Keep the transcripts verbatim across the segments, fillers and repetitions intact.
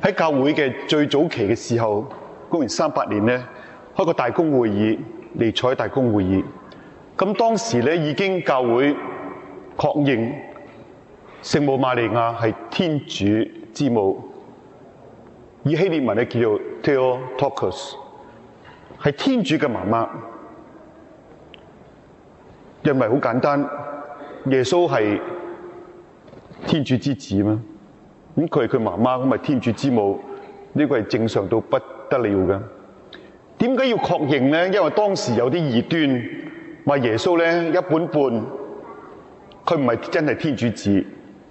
喺教會嘅最早期嘅時候，公元三百年咧，開個大公會議，尼采大公會議。咁當時咧已經教會確認聖母瑪利亞係天主之母，以希臘文咧叫做 Theotokos， 係天主嘅媽媽。因為好簡單，耶穌係天主之子嘛，咁佢係佢媽媽，咁咪天主之母，呢個係正常到不得了嘅。點解要確認咧？因為當時有啲異端話耶穌咧一半半，佢唔係真係天主子。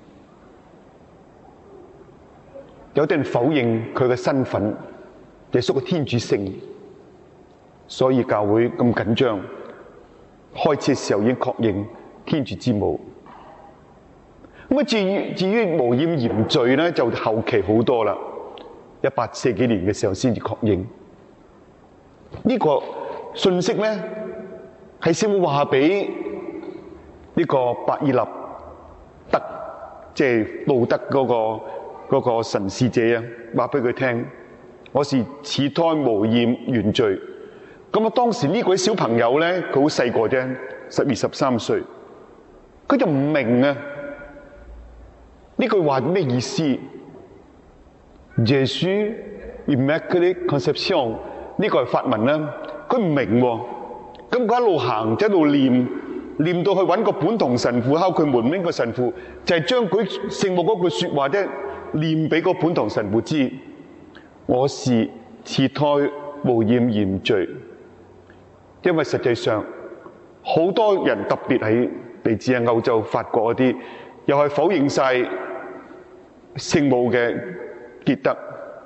有啲人否認佢嘅身份，耶穌嘅天主性，所以教會咁緊張。開始嘅時候已經確認天主之母。咁啊，至於至於無染原罪咧，就後期好多啦，一八四幾年嘅時候先至確認。呢個信息咧係先會話俾呢個伯爾納德，即係路德嗰個嗰個神使者啊，話俾佢聽，我是始胎無染原罪。咁啊，當時呢個小朋友咧，佢好細個啫，十二十三歲，佢就唔明啊呢句話咩意思。耶穌 Immaculate Conception 呢個係法文啦，佢唔明喎。咁佢一路行，一路念，念到去揾個本堂神父，敲佢門邊個神父，就係將佢聖母嗰句説話啫，念俾個本堂神父知，我是始胎無染原罪。因為實際上好多人，特別喺嚟自喺歐洲、法國嗰啲，又係否認晒聖母嘅潔德。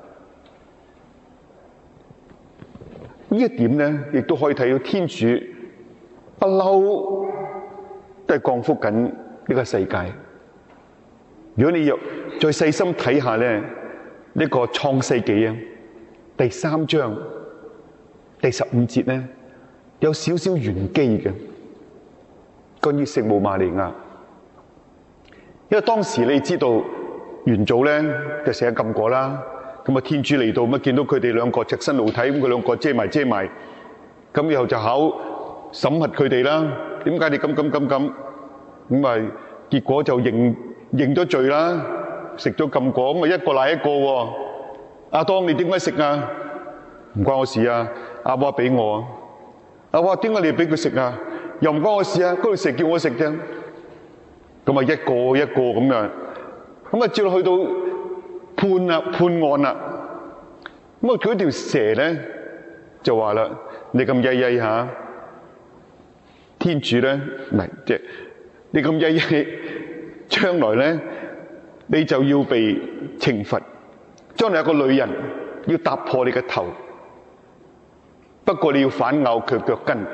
呢一點咧，亦都可以睇到天主不嬲都係降福緊呢個世界。如果你若再細心睇下咧，呢個創世紀啊，第三章第十五節咧，有少少玄機嘅，關於聖母瑪利亞。因為當時你知道元祖咧就成日禁果啦，咁啊天主嚟到，咁啊見到佢哋兩個赤身露體，咁佢兩個遮埋遮埋，咁以後就考審核佢哋啦。點解你咁咁咁咁？咁咪結果就認認咗罪啦，食咗禁果，咁啊一個賴一個喎。阿當你點解食啊？唔關我事啊，阿爸俾我啊。啊！我話點解你俾佢食啊？又唔關我事啊！嗰度食叫我食啫。咁啊，一個一個咁樣，咁啊，接落去到判啦，判案啦。咁啊，佢條蛇咧就話啦：你咁曳曳下，天主咧唔係即係你咁曳曳，將來咧你就要被懲罰。將來有個女人要踏破你嘅頭。不過你要反咬佢腳跟。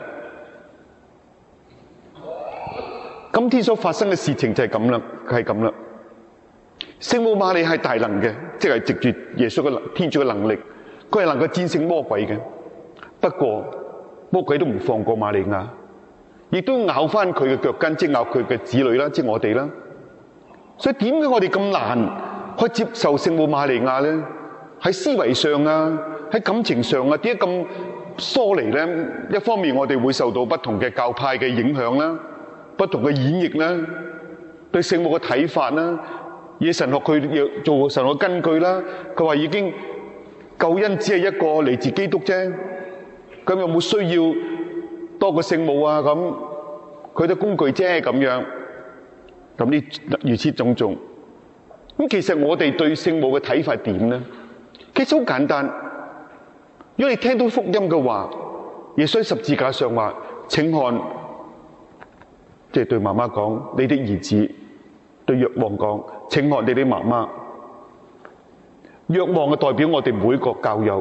今天所發生嘅事情就係咁啦，係咁啦。聖母瑪利係大能嘅，即係藉住耶穌嘅天主嘅能力，佢係能夠戰勝魔鬼嘅。不過魔鬼都唔放過瑪利亞，亦都咬翻佢嘅腳跟，即係咬佢嘅子女啦，即係我哋啦。所以點解我哋咁難去接受聖母瑪利亞咧？喺思維上啊，喺感情上啊，點解咁疏離咧？一方面我哋會受到不同嘅教派嘅影響啦，不同嘅演繹啦，對聖母嘅睇法啦，以神學佢要做神學根據啦。佢話已經救恩只係一個嚟自基督啫，咁有冇需要多個聖母啊？咁佢都工具啫咁樣，咁呢如此種種。咁其實我哋對聖母嘅睇法點咧？其實好簡單。如果你聽到福音嘅話，耶穌喺十字架上話：請看，即係對媽媽講，你的兒子；對若望講，請看你的媽媽。若望嘅代表我哋每個教友。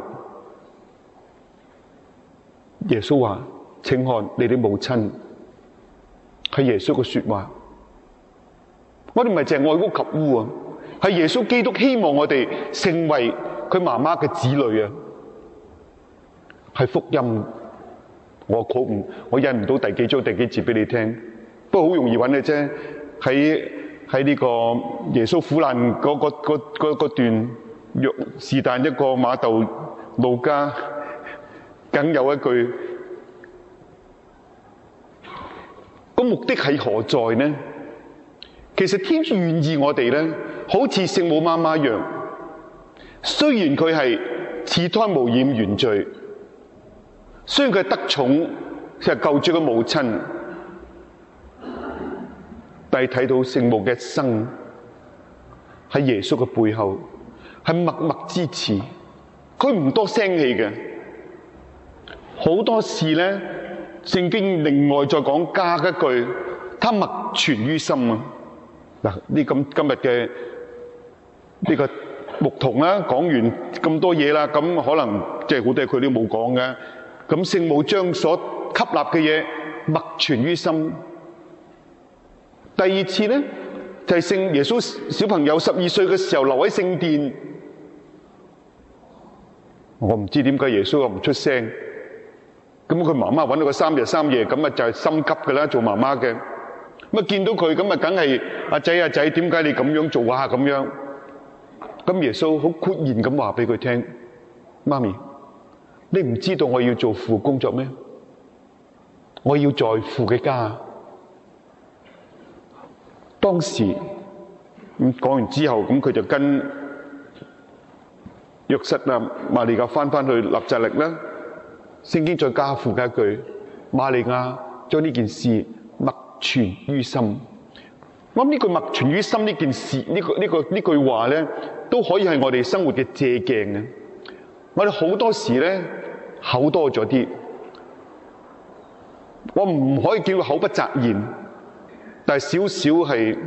耶穌話：請看你的母親，係耶穌嘅說話。我哋唔係淨係愛屋及烏啊，係耶穌基督希望我哋成為佢媽媽嘅子女啊。係福音，我好唔，我印唔到第幾章第幾節俾你聽，不過好容易揾嘅啫。喺喺呢個耶穌苦難嗰嗰嗰嗰嗰段， 若是但一個馬竇、路加，梗有一句。個目的係何在呢？其實天主願意我哋咧，好似聖母媽媽一樣，雖然佢係始胎無染原罪，雖然佢係得寵，佢係救主嘅母親，但係睇到聖母嘅一生喺耶穌嘅背後係默默支持，佢唔多聲氣嘅，好多事咧。聖經另外再講加一句，他默存於心啊！嗱，呢今今日嘅呢個牧童啦，講完咁多嘢啦，咁可能即係好多嘢佢都冇講嘅。咁聖母將所吸納嘅嘢默存於心。第二次咧，就係聖耶穌小朋友十二歲嘅時候留喺聖殿，我唔知點解耶穌又唔出聲。咁佢媽媽揾到佢三日三夜，咁啊就係心急㗎啦，做媽媽嘅。咁啊見到佢，咁啊梗係阿仔阿仔，點解你咁樣做啊？咁樣，咁耶穌好豁然咁話俾佢聽：媽咪，你唔知道我要做父工作咩？我要在父嘅家。當時咁講完之後，咁佢就跟約瑟啊、瑪利亞翻翻去納匝肋啦。聖經再加附嘅一句，瑪利亞將呢件事默存於心。我諗呢句默存於心呢件事，呢個呢個呢句話咧，都可以係我哋生活嘅借鏡嘅。我哋好多時咧口多咗啲，我唔可以叫佢口不擇言，但係少少係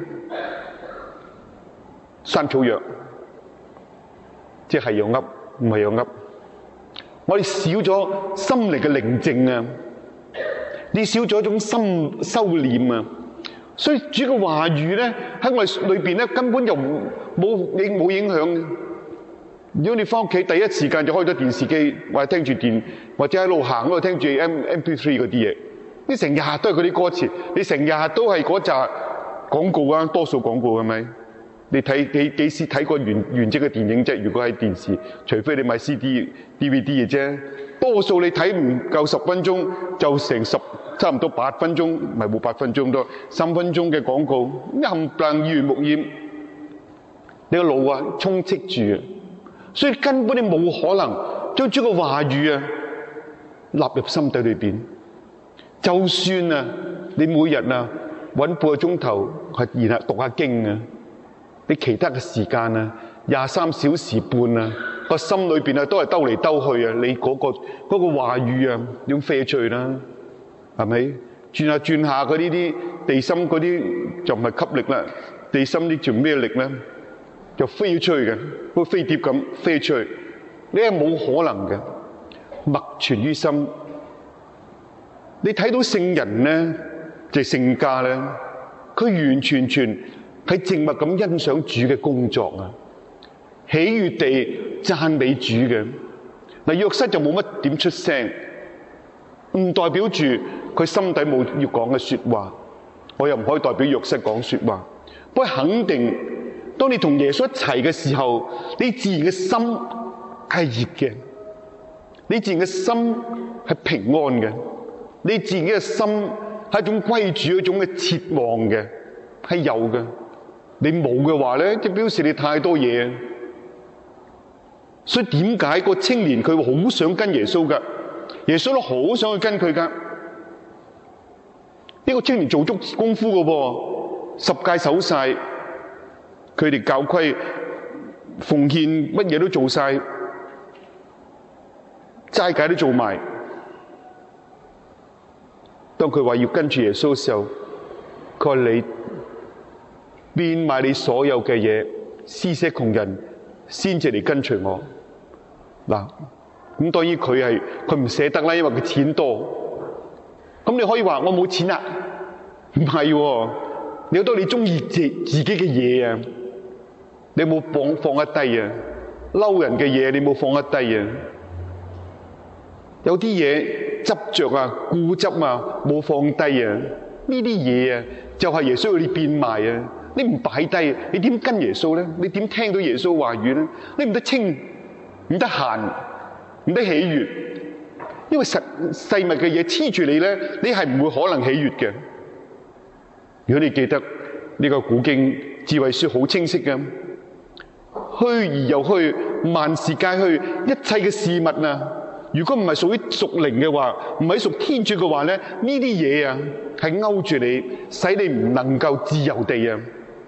山草藥，即係又噏，唔係又噏。我哋少咗心靈嘅寧靜啊，你少咗一種心修斂啊，所以主嘅話語咧喺我哋裏邊咧根本就冇影冇影響。如果你翻屋企第一時間就開咗電視機，或者聽住電，或者喺路行嗰度聽住 M M P 三嗰啲嘢，你成日都係嗰啲歌詞，你成日都係嗰扎廣告啊，多數廣告係咪？你睇幾幾時睇過完完整嘅電影啫？如果喺電視，除非你買 C D、D V D 嘅啫。多數你睇唔夠十分鐘，就成十差唔多八分鐘，唔係冇八分鐘多，三分鐘嘅廣告，一冚唪唥耳濡目染，你個腦啊充斥住，所以根本你冇可能將主嘅話語啊納入心底裏邊。就算啊，你每日啊揾半個鐘頭係然後讀下經啊。你其他嘅時間啊，廿三小時半啊，個心裏邊啊都係兜嚟兜去啊，你嗰個嗰個話語啊，點飛出去啦？係咪轉下轉下嗰啲啲地心嗰啲就唔係吸力啦，地心啲做咩力咧？就飛出去嘅，好似飛碟咁飛出去，你係冇可能嘅。默存於心，你睇到聖人咧，就係聖家咧，佢完全全。係靜默咁欣賞主嘅工作啊，喜悅地讚美主嘅。嗱，約瑟就冇乜點出聲，唔代表住佢心底冇要講嘅說話。我又唔可以代表約瑟講說話，不過肯定，當你同耶穌一齊嘅時候，你自然嘅心係熱嘅，你自然嘅心係平安嘅，你自然嘅心係一種歸主一種嘅切望嘅，係有嘅。你冇嘅話咧，即表示你太多嘢。所以點解個青年佢好想跟耶穌噶？耶穌都好想去跟佢噶。呢、這個青年做足功夫噶噃，十誡守晒，佢哋教規、奉獻乜嘢都做晒，齋戒都做埋。當佢話要跟住耶穌嘅時候，佢話你。變賣你所有嘅嘢，施捨窮人，先至嚟跟隨我。嗱，咁當然佢係佢唔捨得啦，因為佢錢多。咁你可以話我冇錢啊？唔係，你好多你中意自自己嘅嘢啊，你冇放放一低啊？嬲人嘅嘢你冇放一低啊？有啲嘢執着啊、固執啊，冇放低啊？呢啲嘢啊，就係耶穌要你變賣啊！ 你唔擺低，你點跟耶穌咧？你點聽到耶穌話語咧？你唔得清，唔得閒，唔得喜悅，因為實世物嘅嘢黐住你咧，你係唔會可能喜悅嘅。如果你記得呢個古經智慧書好清晰嘅，虛而又虛，萬事皆虛，一切嘅事物啊，如果唔係屬於屬靈嘅話，唔係屬天主嘅話咧，呢啲嘢啊係勾住你，使你唔能夠自由地啊。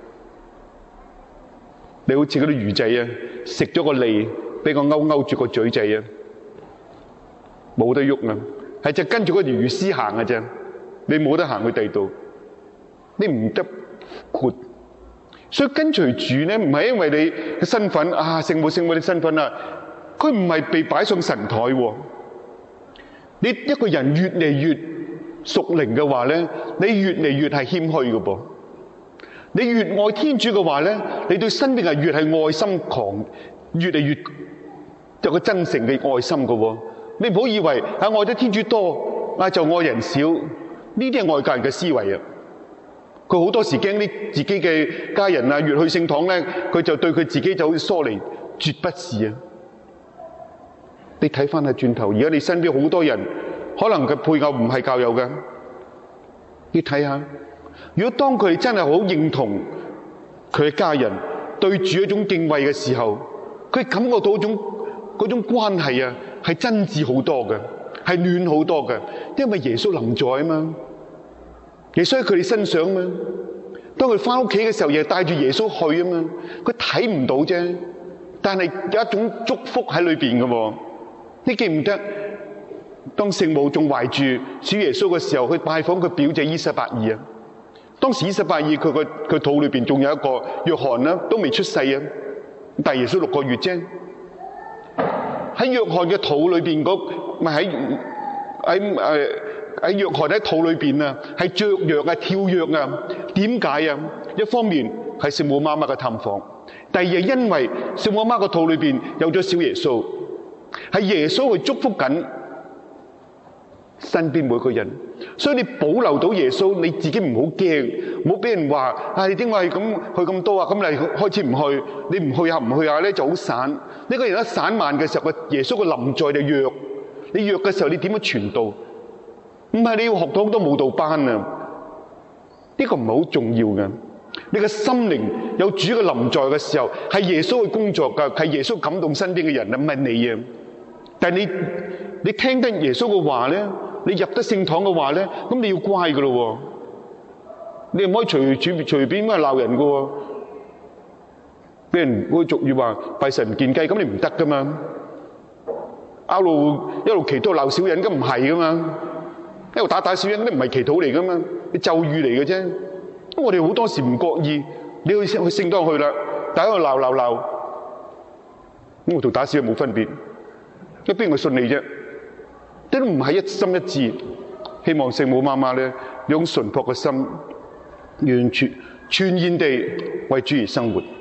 你好似嗰啲魚仔啊，食咗個脷，俾個勾勾住個嘴仔啊，冇得喐啊，係就跟住嗰條魚絲行嘅啫，你冇得行去第度，你唔得闊。所以跟隨主咧，唔係因為你嘅身份啊，聖母聖母嘅身份啊，佢唔係被擺上神台喎。你一個人越嚟越屬靈嘅話咧，你越嚟越係謙虛嘅噃。你越愛天主嘅話咧，你對身邊人越係愛心狂，越嚟越有個真誠嘅愛心嘅喎。你唔好以為啊愛得天主多啊就愛人少，呢啲係外界人嘅思維啊。佢好多時驚啲自己嘅家人啊，越去聖堂咧，佢就對佢自己就好似疏離，絕不是啊！你睇翻下轉頭，而家你身邊好多人，可能佢配偶唔係教友嘅，你睇下，如果當佢哋真係好認同佢嘅家人對主一種敬畏嘅時候，佢感覺到嗰種嗰種關係啊，係真摯好多嘅，係暖好多嘅，因為耶穌臨在啊嘛。耶穌喺佢哋身上啊嘛，當佢翻屋企嘅時候，亦係帶住耶穌去啊嘛。佢睇唔到啫，但係有一種祝福喺裏邊嘅喎。你記唔得？當聖母仲懷住小耶穌嘅時候，去拜訪佢表姐依撒伯爾啊。當時依撒伯爾佢個佢肚裏邊仲有一個約翰啦，都未出世啊。但係耶穌六個月啫。喺約翰嘅肚裏邊嗰咪喺喺誒。喺約翰喺肚裏邊啊，係雀躍啊、跳躍啊。點解啊？一方面係聖母媽媽嘅探訪，第二係因為聖母媽媽個肚裏邊有咗小耶穌，係耶穌去祝福緊身邊每個人。所以你保留到耶穌，你自己唔好驚，唔好俾人話啊！你點解咁去咁多啊？咁你開始唔去，你唔去下唔去下咧就好散。呢個人一散漫嘅時候，個耶穌嘅臨在就弱。你弱嘅時候，你點樣傳道？唔係你要學到好多舞蹈班啊！呢個唔係好重要嘅。你嘅心靈有主嘅臨在嘅時候，係耶穌去工作噶，係耶穌感動身邊嘅人啊，唔係你啊。但係你你聽得耶穌嘅話咧，你入得聖堂嘅話咧，咁你要乖噶咯。你唔可以隨隨隨便咁鬧人噶，俾人會俗語話拜神唔見雞，咁你唔得噶嘛。一路一路祈禱鬧小人，咁唔係噶嘛。一路打打小人，嗰啲唔係祈禱嚟噶嘛，你咒語嚟嘅啫。咁我哋好多時唔覺意，你去去聖堂去啦，大家喺度鬧鬧鬧，咁我同打小人冇分別，咁邊個信你啫？都唔係一心一致。希望聖母媽媽咧，用純樸嘅心，完全全然地為主而生活。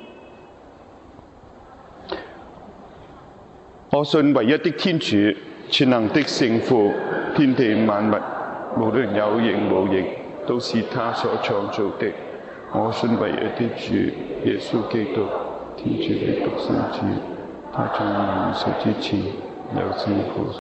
我信唯一的天主，全能的聖父，天地萬物，無論有形無形，都是他所創造的。我信唯一的主耶穌基督，天主的獨生子，他在萬世之前有聖父。